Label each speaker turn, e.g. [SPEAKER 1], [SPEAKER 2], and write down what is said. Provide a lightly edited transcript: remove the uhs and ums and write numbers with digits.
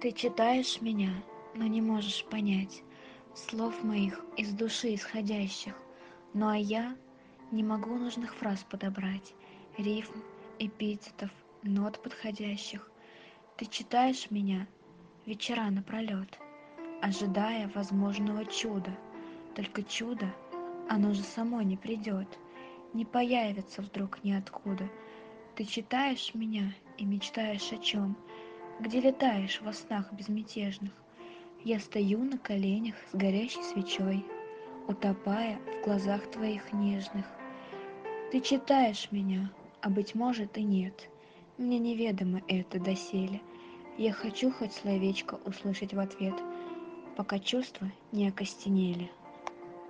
[SPEAKER 1] Ты читаешь меня, но не можешь понять слов моих из души исходящих. Ну а я не могу нужных фраз подобрать, рифм, эпитетов, нот подходящих. Ты читаешь меня вечера напролет, ожидая возможного чуда. Только чудо, оно же само не придет, не появится вдруг ниоткуда. Ты читаешь меня и мечтаешь о чем? Где летаешь во снах безмятежных? Я стою на коленях с горящей свечой, утопая в глазах твоих нежных. Ты читаешь меня, а быть может и нет. Мне неведомо это доселе. Я хочу хоть словечко услышать в ответ, пока чувства не окостенели.